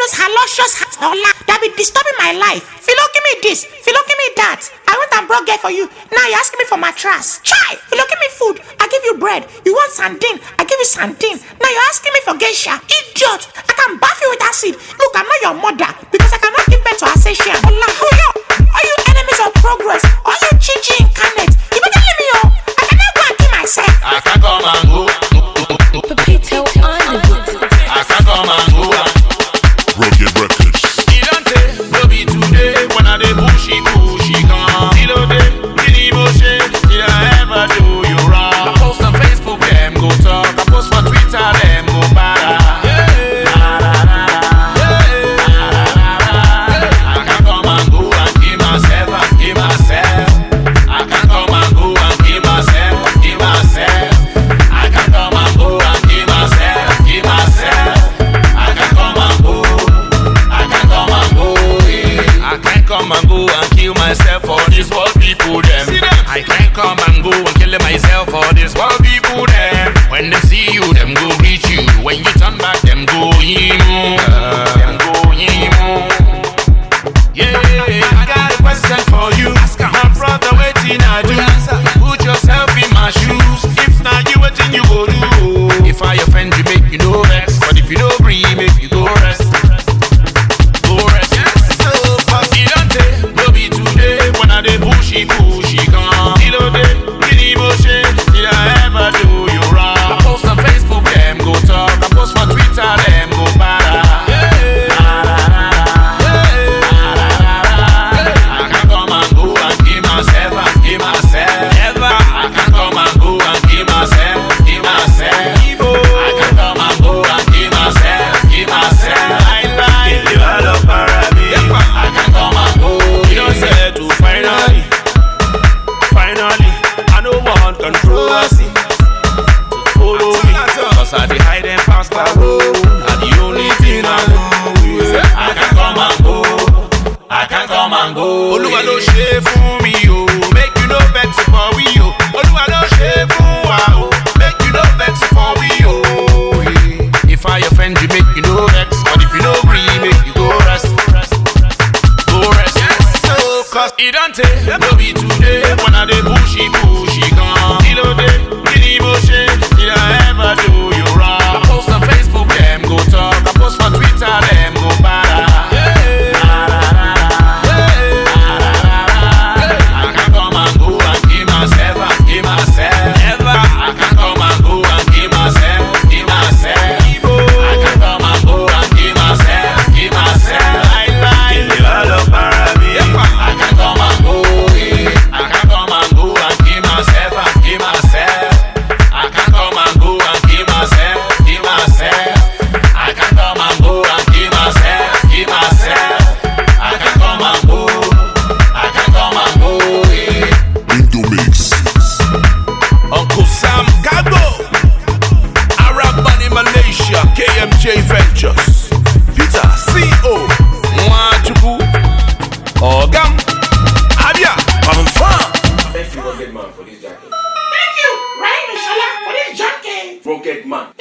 those halocious that be disturbing my life. Philo, give me this. Philo, give me that. I went and brought girl for you. Now you're asking me for mattress. Chai! Philo, give me food. I give you bread. You want sardine? I give you sardine. Now you're asking me for geisha. Idiot! I can bath you with acid. Look, I'm not your mother because I cannot give birth to Ascension. Are you enemies of progress? Are you chichi incarnate? You better leave me up. I cannot go and kill myself. I can't come and go. Pepito on the beat. I can't come and go. Rugged Records. It don't take, no be today. When I dey pushy come. It don't take, any motion. Did I ever do you wrong? I post on Facebook, them go talk. I post on Twitter, them go bada. I can't come and go and give myself. I can't come and go and give myself. I can't come and go and give myself. I can't come and go. I can't come and go. I can't come and go and kill myself for this world people them. I can't come and go and kill myself for this world people them. When they see you, them go reach you. When you turn back, them go emo. Yeah, I got a question for you. My brother, waiting I do. Put yourself in my shoes. If not you, waiting you go do. If I offend you, make you no vex. But if you don't breathe, make you go rest. Yes, so fast. It don't take, no be today. When I dey pushy come. It don't take, any motion. Did I ever do you wrong? I post on Facebook, them go talk. I post on Twitter, them go bada. I can't come and go and give myself. Ever. I can't come and go and give myself. I can't come and go and give myself. I lie. Develop me. I can't come and go. You don't say to finally, I don't want controversy to follow me. Cause I dey hide them past the road. And the only thing I know is I can't come and go. Oluwa lo ṣe fún mi o, make you no vex for we o. Oluwa lo ṣe fún wa o, make you no vex for we o. If I offend you, make you no vex. But if you no agree, make you go rest. Yes, so cause it don't take, no be today. When I dey pushy come. It don't take, any motion. Did I ever do you wrong? I post on Facebook, them go talk. I post on Twitter, them go bada. I can't come and go and give myself. Ever. I can't come and go and give myself. I can't come and go and give myself. I lie. Develop me. I can't come and go. I can't come and go and give myself. I can't come and go and give myself. I can't come and go and give myself. I can't come and go. Indomix. Uncle Sam Gago, Arab Money Malaysia, KMJ Ventures, Peter CO, Mwajubu, Ogam, Abia, I'm fun. Thank you, Rugged Man, for this jacket. Thank you, Ryan Mishala, for this jacket. Rugged Man.